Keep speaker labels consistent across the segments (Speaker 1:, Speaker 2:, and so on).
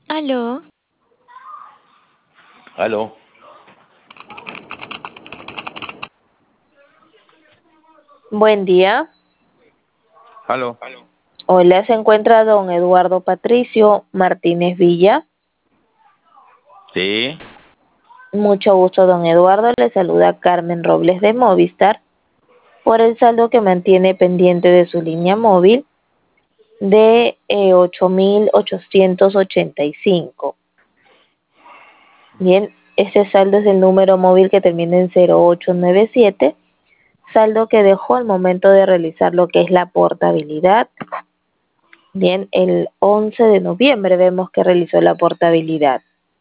Speaker 1: Aló,
Speaker 2: Aló,
Speaker 3: Buen día.
Speaker 2: aló.
Speaker 3: Hola, se encuentra don Eduardo Patricio Martínez Villa.
Speaker 2: Sí,
Speaker 3: Mucho gusto, don Eduardo. Le saluda Carmen Robles de Movistar por el saldo que mantiene pendiente de su línea móvil de 8.885. Bien, ese saldo es el número móvil que termina en 0897, saldo que dejó al momento de realizar lo que es la portabilidad. Bien, el 11 de noviembre vemos que realizó la portabilidad.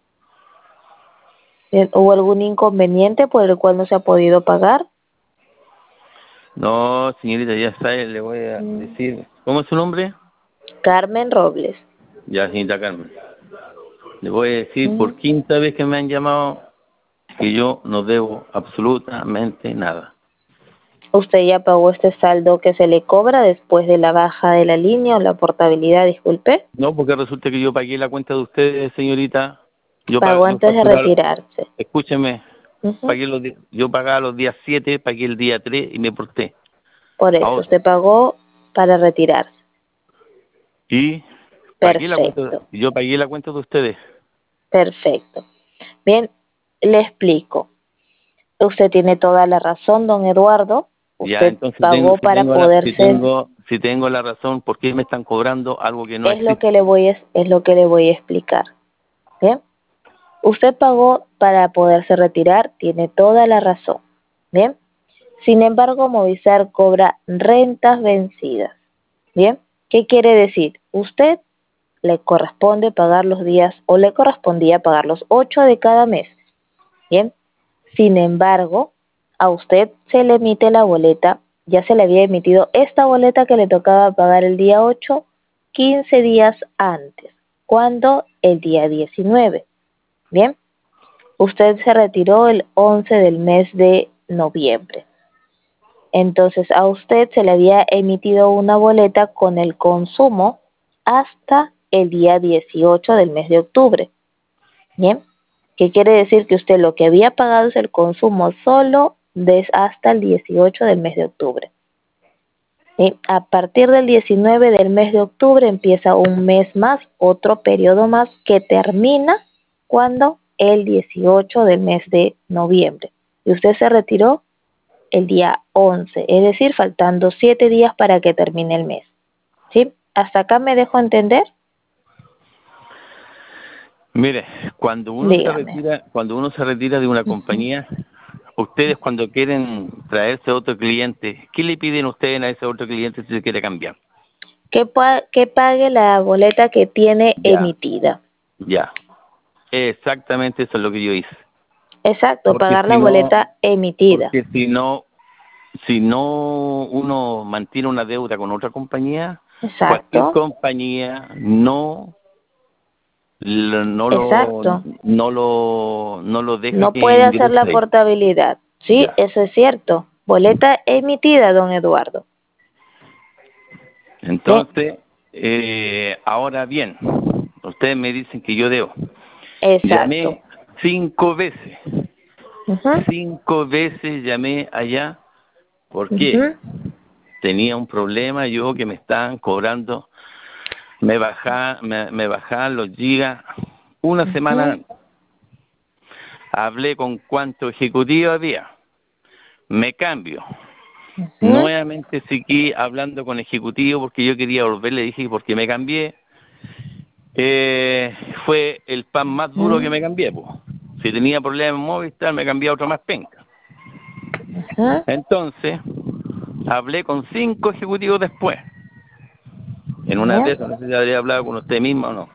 Speaker 3: Bien, ¿hubo algún inconveniente por el cual no se ha podido pagar?
Speaker 2: no, señorita, ya sabe, le voy a decir. ¿Cómo es su nombre?
Speaker 3: Carmen Robles.
Speaker 2: Ya, señorita Carmen. Le voy a decir
Speaker 3: Mm.
Speaker 2: por quinta vez que me han llamado que yo no debo absolutamente nada.
Speaker 3: ¿Usted ya pagó este saldo que se le cobra después de la baja de la línea o la portabilidad, disculpe?
Speaker 2: No, porque resulta que yo pagué la cuenta de ustedes, señorita.
Speaker 3: Pagó
Speaker 2: Yo
Speaker 3: antes de
Speaker 2: facturaba,
Speaker 3: retirarse.
Speaker 2: escúcheme,
Speaker 3: Ujú.
Speaker 2: yo pagaba los días 7, pagué el día 3 y me porté.
Speaker 3: Por eso,
Speaker 2: Ahora,
Speaker 3: usted pagó para retirarse.
Speaker 2: y pagué la cuenta,
Speaker 3: Perfecto,
Speaker 2: yo pagué la cuenta de ustedes.
Speaker 3: perfecto. Bien, le explico. Usted tiene toda la razón, don Eduardo.
Speaker 2: Ya,
Speaker 3: Usted
Speaker 2: entonces
Speaker 3: pagó para poderse.
Speaker 2: si tengo la razón, ¿por qué me están cobrando algo que no
Speaker 3: Es lo
Speaker 2: existe?
Speaker 3: que es lo que le voy a explicar. Bien. Usted pagó para poderse retirar, tiene toda la razón. Bien. Sin embargo, Movistar cobra rentas vencidas. Bien. ¿Qué quiere decir? Usted le corresponde pagar los días o le correspondía pagar los 8 de cada mes. Bien. Sin embargo, a usted se le emite la boleta, ya se le había emitido esta boleta que le tocaba pagar el día 8, 15 días antes, cuando el día 19. Bien. Usted se retiró el 11 del mes de noviembre. Entonces a usted se le había emitido una boleta con el consumo hasta el día 18 del mes de octubre. Bien. ¿Qué quiere decir? Que usted lo que había pagado es el consumo solo hasta el 18 del mes de octubre. Y a partir del 19 del mes de octubre empieza un mes más, otro periodo más que termina cuando el 18 del mes de noviembre. Y usted se retiró el día 11, es decir, faltando 7 días para que termine el mes. ¿Sí? ¿Hasta acá me dejo entender?
Speaker 2: Mire,
Speaker 3: Dígame.
Speaker 2: cuando uno se retira de una compañía, ustedes cuando quieren traerse otro cliente, ¿qué le piden ustedes a ese otro cliente si se quiere cambiar?
Speaker 3: Que pague la boleta que tiene
Speaker 2: Ya,
Speaker 3: emitida.
Speaker 2: ya. Exactamente eso es lo que yo hice.
Speaker 3: Exacto,
Speaker 2: Porque
Speaker 3: pagar la
Speaker 2: si no,
Speaker 3: boleta emitida.
Speaker 2: porque si no uno mantiene una deuda con otra compañía, cualquier
Speaker 3: Exacto,
Speaker 2: compañía
Speaker 3: exacto.
Speaker 2: no lo deja
Speaker 3: No
Speaker 2: que
Speaker 3: puede hacer la
Speaker 2: ingrese ahí.
Speaker 3: portabilidad. Sí,
Speaker 2: Ya.
Speaker 3: eso es cierto. Boleta emitida, don Eduardo. Bien,
Speaker 2: Entonces, ahora bien, ustedes me dicen que yo debo.
Speaker 3: exacto.
Speaker 2: Llamé 5 veces,
Speaker 3: Ujú,
Speaker 2: 5 veces llamé allá. ¿Por qué?
Speaker 3: ujú,
Speaker 2: Tenía un problema yo que me estaban cobrando, me bajaban los gigas una semana
Speaker 3: ujú,
Speaker 2: antes. Hablé con cuánto ejecutivo había. Me cambio.
Speaker 3: ujú,
Speaker 2: Nuevamente seguí hablando con ejecutivo porque yo quería volver, le dije porque me cambié. Fue el pan más duro que
Speaker 3: ujú,
Speaker 2: me cambié, pues. Si tenía problemas en Movistar, me cambié a otro más penca.
Speaker 3: ujú,
Speaker 2: Entonces, hablé con 5 ejecutivos después. En una de
Speaker 3: bien,
Speaker 2: esas, no sé si habría hablado con usted misma o no.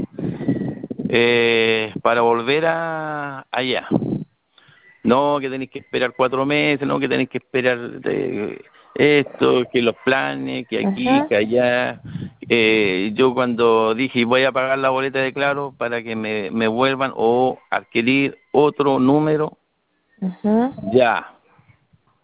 Speaker 2: Para volver allá. No, que tenéis que esperar 4 meses, no, que tenéis que esperar esto, que los planes, que aquí,
Speaker 3: ujú,
Speaker 2: que allá. Yo cuando dije voy a pagar la boleta de Claro para que me vuelvan o adquirir otro número,
Speaker 3: ujú.
Speaker 2: ya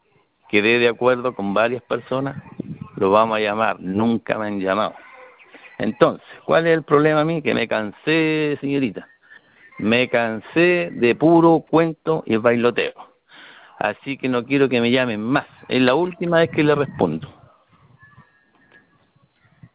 Speaker 2: quedé de acuerdo con varias personas, lo vamos a llamar, nunca me han llamado. Entonces, ¿cuál es el problema a mí? Que me cansé, señorita. Me cansé de puro cuento y bailoteo. Así que no quiero que me llamen más. Es la última vez que le respondo.